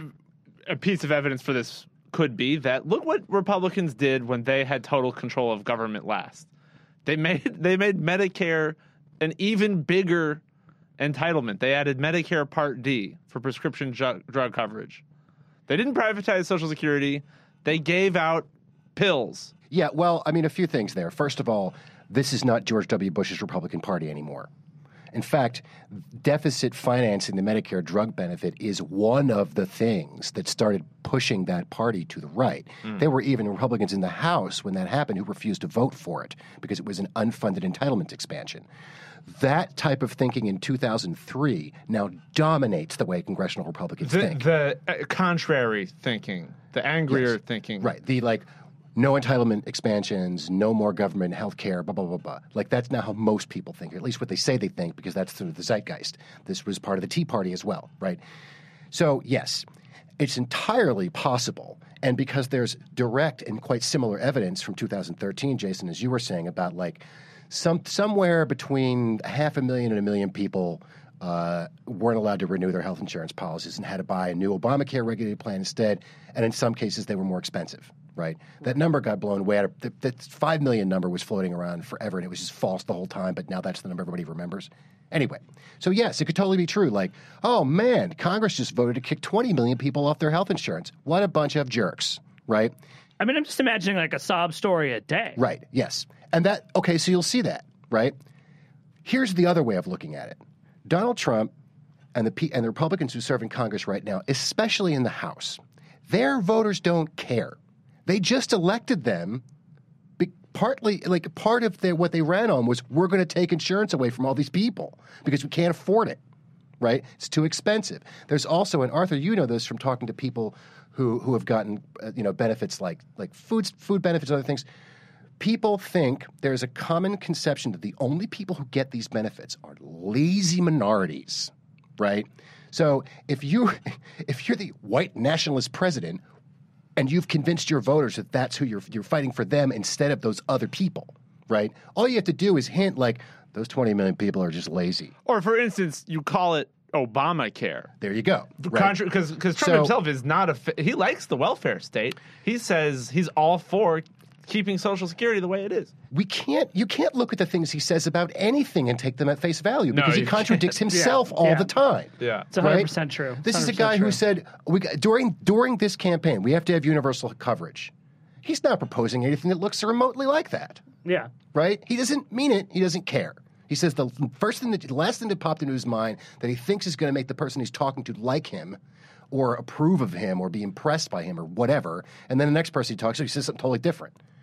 a piece of evidence for this could be that look what Republicans did when they had total control of government last. They made they made Medicare an even bigger entitlement. They added Medicare Part D for prescription ju- drug coverage. They didn't privatize Social Security. They gave out pills. Yeah, well, I mean, a few things there. First of all, this is not George W. Bush's Republican Party anymore. In fact, deficit financing the Medicare drug benefit is one of the things that started pushing that party to the right. Mm. There were even Republicans in the House when that happened who refused to vote for it because it was an unfunded entitlement expansion. That type of thinking in two thousand three now dominates the way congressional Republicans The, think. the uh, contrary thinking, the angrier Yes. thinking. Right. The like no entitlement expansions, no more government health care, blah, blah, blah, blah. Like that's not how most people think, or at least what they say they think, because that's sort of the zeitgeist. This was part of the Tea Party as well, right? So, yes, it's entirely possible. And because there's direct and quite similar evidence from two thousand thirteen, Jason, as you were saying, about like some somewhere between half a million and a million people uh, weren't allowed to renew their health insurance policies and had to buy a new Obamacare regulated plan instead. And in some cases, they were more expensive, right? That number got blown way out of – that five million number was floating around forever, and it was just false the whole time, but now that's the number everybody remembers. Anyway, so yes, it could totally be true. Like, oh, man, Congress just voted to kick twenty million people off their health insurance. What a bunch of jerks, right? I mean, I'm just imagining like a sob story a day. Right, yes. And that – okay, so you'll see that, right? Here's the other way of looking at it. Donald Trump and the P- and the Republicans who serve in Congress right now, especially in the House, their voters don't care. They just elected them. Be- partly, like part of their, what they ran on was we're going to take insurance away from all these people because we can't afford it. Right? It's too expensive. There's also, and Arthur, you know this from talking to people who who have gotten uh, you know benefits like like food food benefits and other things. People think there's a common conception that the only people who get these benefits are lazy minorities, right? So if you if you're the white nationalist president and you've convinced your voters that that's who you're you're fighting for them instead of those other people, right? All you have to do is hint like those twenty million people are just lazy. Or, for instance, you call it Obamacare. There you go. Right? Because because Trump So- himself is not a fa- he likes the welfare state. He says he's all for keeping Social Security the way it is. We can't. You can't look at the things he says about anything and take them at face value No, because he you contradicts can't. himself Yeah, all yeah. the time. Yeah. It's one hundred percent true. This is a one hundred percent guy true. who said we got, during during this campaign we have to have universal coverage. He's not proposing anything that looks remotely like that, Yeah. right? He doesn't mean it. He doesn't care. He says the first thing, that, the last thing that popped into his mind that he thinks is going to make the person he's talking to like him, or approve of him, or be impressed by him, or whatever. And then the next person he talks to, he says something totally different.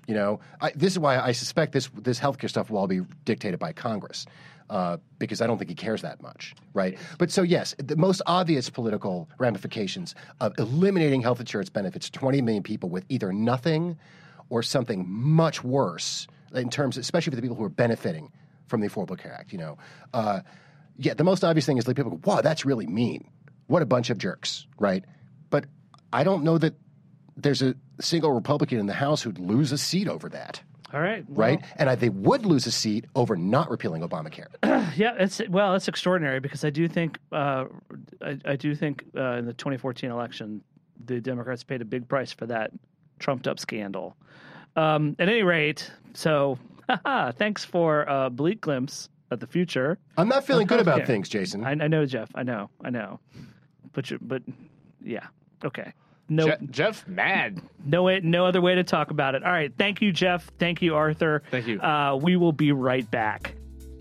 You know, I, this is why I suspect this this healthcare stuff will all be dictated by Congress, uh, because I don't think he cares that much, right? But so yes, the most obvious political ramifications of eliminating health insurance benefits to twenty million people with either nothing or something much worse in terms, especially for the people who are benefiting from the Affordable Care Act. You know, uh, yeah, the most obvious thing is like people go, "Wow, that's really mean. What a bunch of jerks," right? But I don't know that there's a single Republican in the House who'd lose a seat over that. All right. Well, right? And I, they would lose a seat over not repealing Obamacare. yeah, it's well, it's extraordinary because I do think uh, I, I do think uh, in the twenty fourteen election, the Democrats paid a big price for that trumped-up scandal. Um, at any rate, so thanks for a bleak glimpse at the future. I'm not feeling good about healthcare. things, Jason. I, I know, Jeff. I know. I know. But you, but yeah. Okay. No, Je- Jeff, mad. No way, no other way to talk about it. All right. Thank you, Jeff. Thank you, Arthur. Thank you. Uh, we will be right back.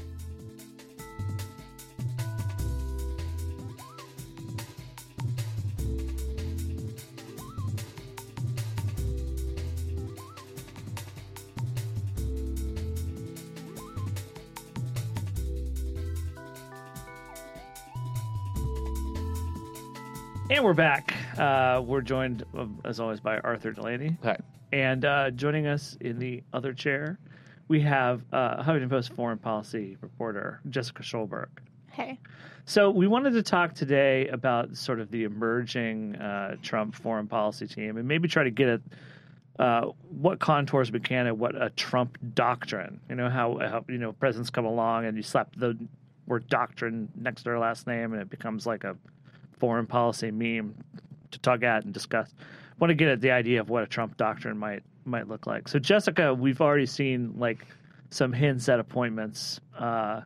And we're back. Uh, we're joined, uh, as always, by Arthur Delaney. Hi. And uh, joining us in the other chair, we have uh, Huffington Post foreign policy reporter Jessica Schulberg. Hey. So we wanted to talk today about sort of the emerging uh, Trump foreign policy team and maybe try to get at uh, what contours we can at what a Trump doctrine. You know, how, how you know presidents come along and you slap the word doctrine next to their last name and it becomes like a foreign policy meme to tug at and discuss. I want to get at the idea of what a Trump doctrine might might look like. So, Jessica, we've already seen like some hints at appointments. Uh,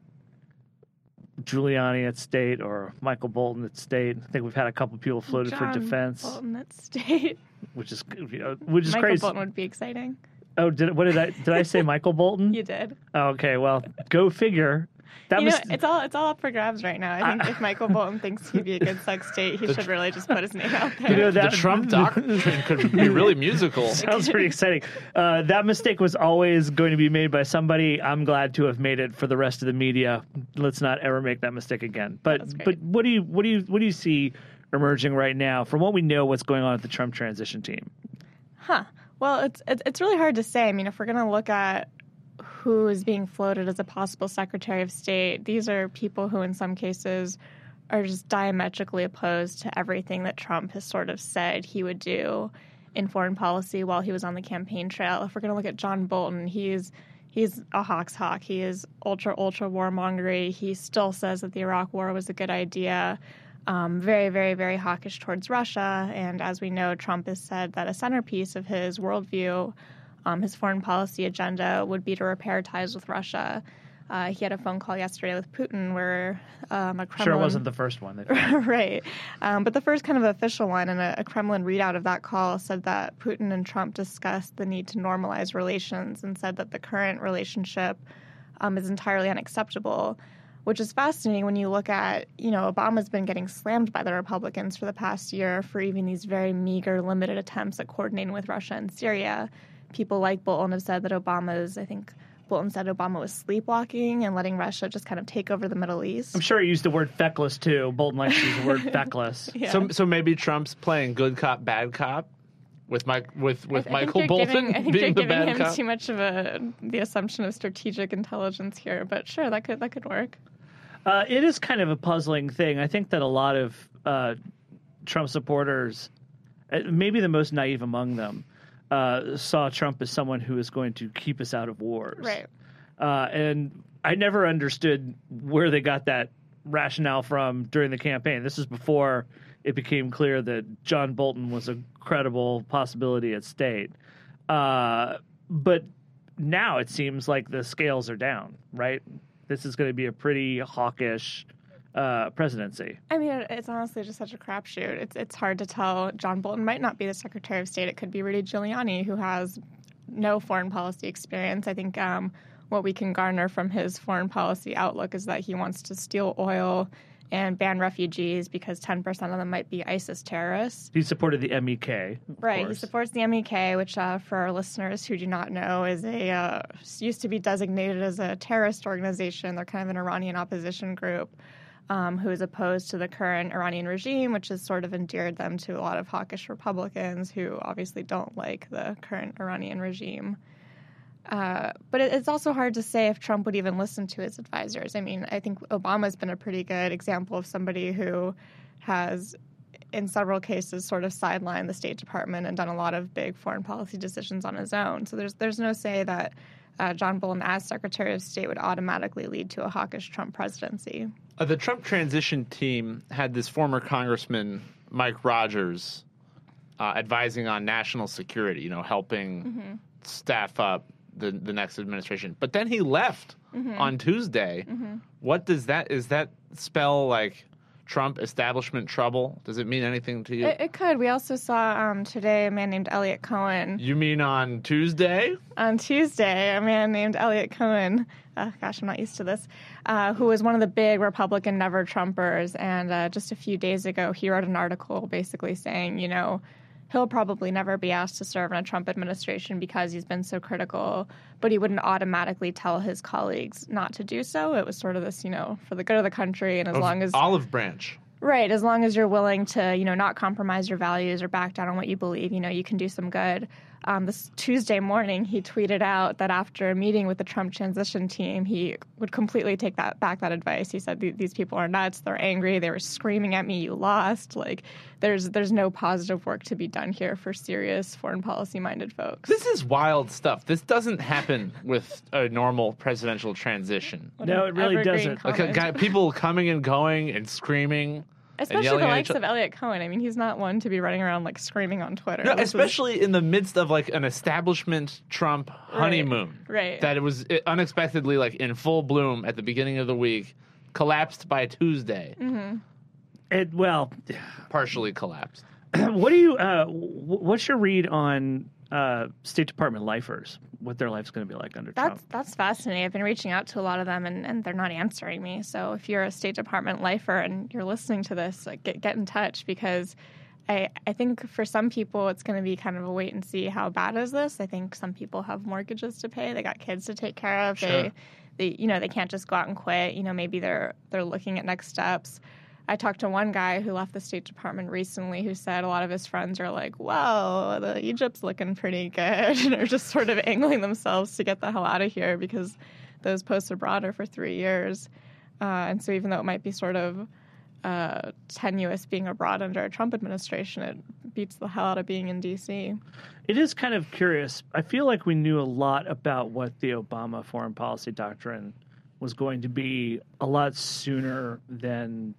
Giuliani at state or Michael Bolton at state. I think we've had a couple people floated John for defense, Bolton at state, which is you know, which is Michael crazy. Bolton would be exciting. Oh, did what did I did I say Michael Bolton? You did. Oh, okay, well, go figure. That you know, was, it's all it's all up for grabs right now. I think if Michael Bolton thinks he'd be a good sex state, he should really just put his name out there. You know, that, the Trump doctrine could be really musical. Sounds pretty exciting. Uh, that mistake was always going to be made by somebody. I'm glad to have made it for the rest of the media. Let's not ever make that mistake again. But but what do you what do you what do you see emerging right now from what we know what's going on at the Trump transition team? Huh. Well, it's it's, it's really hard to say. I mean, if we're going to look at who is being floated as a possible Secretary of State, these are people who in some cases are just diametrically opposed to everything that Trump has sort of said he would do in foreign policy while he was on the campaign trail. If we're going to look at John Bolton, he's he's a hawk's hawk. He is ultra, ultra warmongery. He still says that the Iraq War was a good idea. Um, very, very, very hawkish towards Russia. And as we know, Trump has said that a centerpiece of his worldview, Um, his foreign policy agenda, would be to repair ties with Russia. Uh, he had a phone call yesterday with Putin where um, a Kremlin... Sure, it wasn't the first one. right. Um, but the first kind of official one, and a, a Kremlin readout of that call said that Putin and Trump discussed the need to normalize relations and said that the current relationship um, is entirely unacceptable, which is fascinating when you look at, you know, Obama's been getting slammed by the Republicans for the past year for even these very meager, limited attempts at coordinating with Russia and Syria. People like Bolton have said that Obama's, I think Bolton said Obama was sleepwalking and letting Russia just kind of take over the Middle East. I'm sure he used the word feckless, too. Bolton likes to use the word feckless. Yeah. So, so maybe Trump's playing good cop, bad cop with Mike with with I, Michael I Bolton giving, I think being you're the giving bad him cop. too much of a the assumption of strategic intelligence here, but sure, that could that could work. Uh, it is kind of a puzzling thing. I think that a lot of uh, Trump supporters, maybe the most naive among them, uh, saw Trump as someone who is going to keep us out of wars. Right. Uh, and I never understood where they got that rationale from during the campaign. This is before it became clear that John Bolton was a credible possibility at state. Uh, but now it seems like the scales are down, right? This is going to be a pretty hawkish uh, presidency. I mean, it's honestly just such a crapshoot. It's it's hard to tell. John Bolton might not be the Secretary of State. It could be Rudy Giuliani, who has no foreign policy experience. I think um, what we can garner from his foreign policy outlook is that he wants to steal oil and ban refugees because ten percent of them might be ISIS terrorists. He supported the M E K. Right. Course. He supports the M E K, which uh, for our listeners who do not know is a uh, used to be designated as a terrorist organization. They're kind of an Iranian opposition group um, who is opposed to the current Iranian regime, which has sort of endeared them to a lot of hawkish Republicans who obviously don't like the current Iranian regime. Uh, but it, it's also hard to say if Trump would even listen to his advisors. I mean, I think Obama's been a pretty good example of somebody who has, in several cases, sort of sidelined the State Department and done a lot of big foreign policy decisions on his own. So there's there's no say that uh, John Bolton as Secretary of State would automatically lead to a hawkish Trump presidency. Uh, the Trump transition team had this former Congressman, Mike Rogers, uh, advising on national security, you know, helping mm-hmm. staff up the the next administration. But then he left mm-hmm. on Tuesday. Mm-hmm. What does that, is that spell like Trump establishment trouble? Does it mean anything to you? It, it could. We also saw um, today a man named Elliot Cohen. You mean on Tuesday? On Tuesday, a man named Elliot Cohen, uh, gosh, I'm not used to this, uh, who was one of the big Republican never-Trumpers. And uh, just a few days ago, he wrote an article basically saying, you know, he'll probably never be asked to serve in a Trump administration because he's been so critical, but he wouldn't automatically tell his colleagues not to do so. It was sort of this, you know, for the good of the country, and as of long as olive branch. Right, as long as you're willing to, you know, not compromise your values or back down on what you believe, you know, you can do some good. Um, this Tuesday morning, he tweeted out that after a meeting with the Trump transition team, he would completely take that back that advice. He said, "These people are nuts. They're angry. They were screaming at me. You lost. Like, there's there's no positive work to be done here for serious foreign policy minded folks." This is wild stuff. This doesn't happen with a normal presidential transition. No, it really doesn't. Like a guy, people coming and going and screaming. Especially the likes of Elliot Cohen. I mean, he's not one to be running around like screaming on Twitter. No, This especially in the midst of like an establishment Trump honeymoon. Right. That it was unexpectedly like in full bloom at the beginning of the week, collapsed by Tuesday. Mm-hmm. It, well, partially collapsed. What do you? Uh, what's your read on uh, State Department lifers? What their life's going to be like under That's Trump? that's fascinating. I've been reaching out to a lot of them, and, and they're not answering me. So if you're a State Department lifer and you're listening to this, like get get in touch, because I I think for some people it's going to be kind of a wait and see. How bad is this? I think some people have mortgages to pay. They got kids to take care of. Sure. They they you know they can't just go out and quit. You know, maybe they're they're looking at next steps. I talked to one guy who left the State Department recently who said a lot of his friends are like, well, the Egypt's looking pretty good, and are just sort of angling themselves to get the hell out of here because those posts abroad are for three years. Uh, and so even though it might be sort of uh, tenuous being abroad under a Trump administration, it beats the hell out of being in D C. It is kind of curious. I feel like we knew a lot about what the Obama foreign policy doctrine was going to be a lot sooner than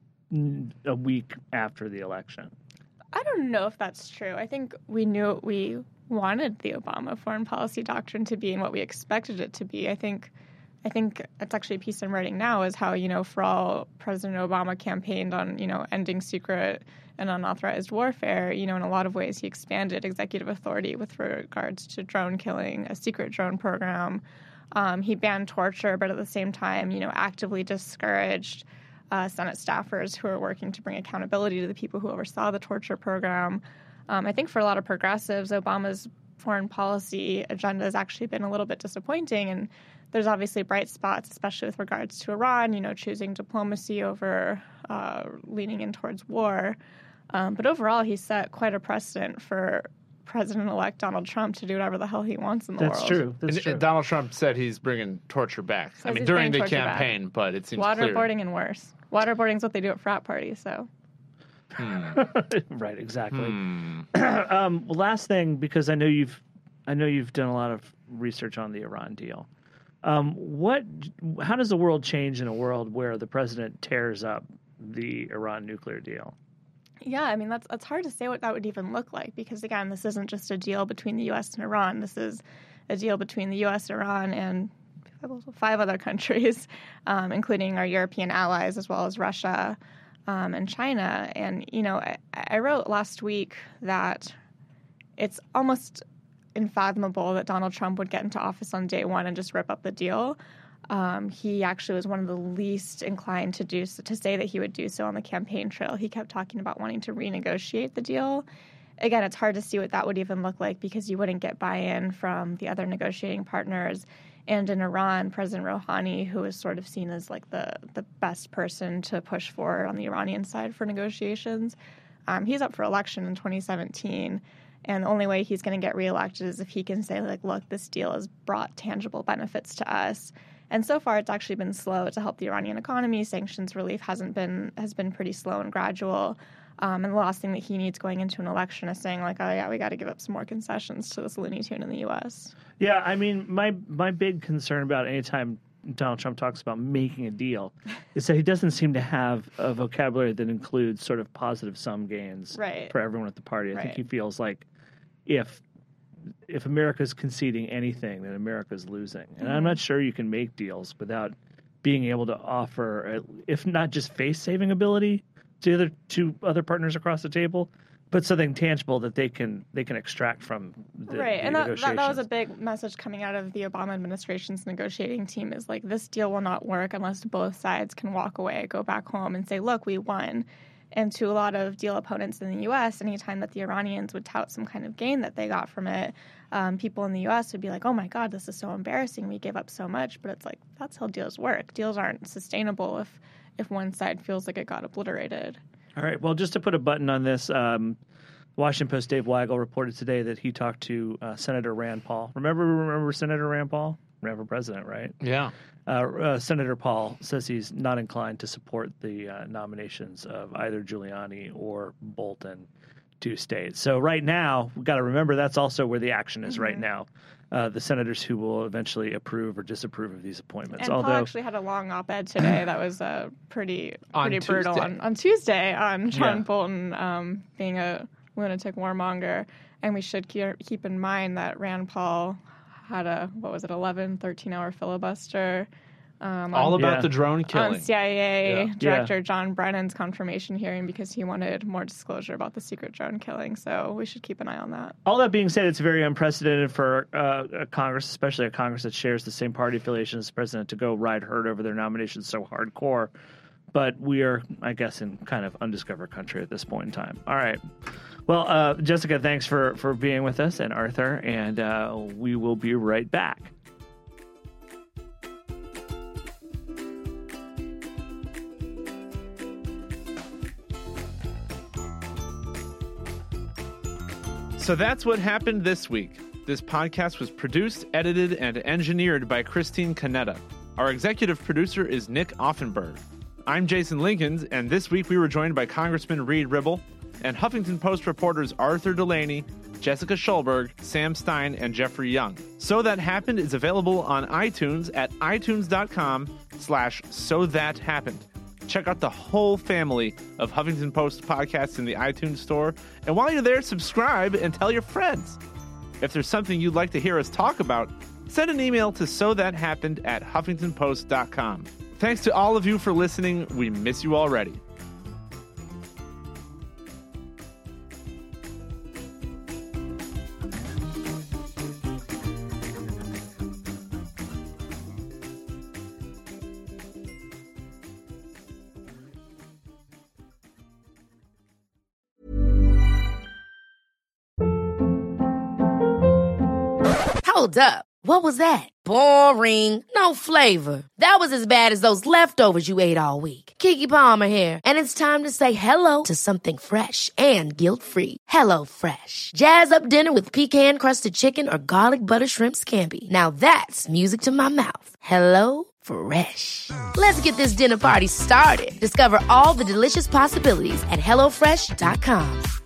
a week after the election. I don't know if that's true. I think we knew we wanted the Obama foreign policy doctrine to be and what we expected it to be. I think I think it's actually a piece I'm writing now is how, you know, for all President Obama campaigned on, you know, ending secret and unauthorized warfare, you know, in a lot of ways he expanded executive authority with regards to drone killing, a secret drone program. Um, he banned torture, but at the same time, you know, actively discouraged Uh, Senate staffers who are working to bring accountability to the people who oversaw the torture program. Um, I think for a lot of progressives, Obama's foreign policy agenda has actually been a little bit disappointing, and there's obviously bright spots, especially with regards to Iran, you know, choosing diplomacy over uh, leaning in towards war. Um, but overall, he set quite a precedent for President-elect Donald Trump to do whatever the hell he wants in the That's world. true. That's And true. Donald Trump said he's bringing torture back. Says I mean, he's during bringing the torture back. campaign, but it seems Waterboarding clear. and worse. Waterboarding is what they do at frat parties, so. Right, exactly. Hmm. um, last thing, because I know you've, I know you've done a lot of research on the Iran deal. Um, what, how does the world change in a world where the president tears up the Iran nuclear deal? Yeah, I mean, that's it's hard to say what that would even look like because, again, this isn't just a deal between the U S and Iran. This is a deal between the U S, Iran, and five other countries, um, including our European allies as well as Russia um, and China. And, you know, I, I wrote last week that it's almost unfathomable that Donald Trump would get into office on day one and just rip up the deal. Um, he actually was one of the least inclined to do so, to say that he would do so on the campaign trail. He kept talking about wanting to renegotiate the deal. Again, it's hard to see what that would even look like because you wouldn't get buy-in from the other negotiating partners. And in Iran, President Rouhani, who is sort of seen as like the, the best person to push forward on the Iranian side for negotiations, um, he's up for election in twenty seventeen. And the only way he's going to get reelected is if he can say, like, look, this deal has brought tangible benefits to us. And so far, it's actually been slow to help the Iranian economy. Sanctions relief hasn't been has been pretty slow and gradual. Um, and the last thing that he needs going into an election is saying, like, oh, yeah, we got to give up some more concessions to this Looney Tune in the U S. Yeah, I mean, my my big concern about any time Donald Trump talks about making a deal is that he doesn't seem to have a vocabulary that includes sort of positive sum gains right. for everyone at the party. I right. think he feels like if if America's conceding anything, then America's losing. And mm-hmm. I'm not sure you can make deals without being able to offer, if not just face-saving ability to the other two other partners across the table, but something tangible that they can they can extract from the, right. the and that, negotiations. That, that was a big message coming out of the Obama administration's negotiating team is like, this deal will not work unless both sides can walk away, go back home and say, look, we won. And to a lot of deal opponents in the U S, anytime that the Iranians would tout some kind of gain that they got from it, um, people in the U S would be like, oh, my God, this is so embarrassing. We gave up so much. But it's like, that's how deals work. Deals aren't sustainable if, if one side feels like it got obliterated. All right. Well, just to put a button on this, um, Washington Post Dave Weigel reported today that he talked to uh, Senator Rand Paul. Remember, remember Senator Rand Paul? Ran for president, right? Yeah. Uh, uh, Senator Paul says he's not inclined to support the uh, nominations of either Giuliani or Bolton to state. So right now, we've got to remember that's also where the action is mm-hmm. right now. Uh, the senators who will eventually approve or disapprove of these appointments. And Although, Paul actually had a long op-ed today that was uh, pretty on pretty brutal Tuesday. on, on Tuesday on John Yeah. Bolton um, being a lunatic warmonger. And we should keep in mind that Rand Paul had a, what was it, eleven, thirteen-hour filibuster. Um, All on, about yeah. the drone killing. on C I A Yeah. Director Yeah. John Brennan's confirmation hearing because he wanted more disclosure about the secret drone killing. So we should keep an eye on that. all that being said, it's very unprecedented for uh, a Congress, especially a Congress that shares the same party affiliation as the president, to go ride herd over their nominations so hardcore. But we are, I guess, in kind of undiscovered country at this point in time. All right. Well, uh, Jessica, thanks for, for being with us, and Arthur, and uh, we will be right back. So that's what happened this week. This podcast was produced, edited, and engineered by Christine Canetta. Our executive producer is Nick Offenberg. I'm Jason Linkins, and this week we were joined by Congressman Reed Ribble and Huffington Post reporters Arthur Delaney, Jessica Schulberg, Sam Stein, and Jeffrey Young. So That Happened is available on iTunes at itunes.com slash so that happened. Check out the whole family of Huffington Post podcasts in the iTunes store. And while you're there, subscribe and tell your friends. If there's something you'd like to hear us talk about, send an email to so that happened at huffington post dot com. Thanks to all of you for listening. We miss you already. Hold up. What was that? Boring. No flavor. That was as bad as those leftovers you ate all week. Keke Palmer here. And it's time to say hello to something fresh and guilt-free. Hello Fresh. Jazz up dinner with pecan-crusted chicken or garlic butter shrimp scampi. Now that's music to my mouth. Hello Fresh. Let's get this dinner party started. Discover all the delicious possibilities at hello fresh dot com.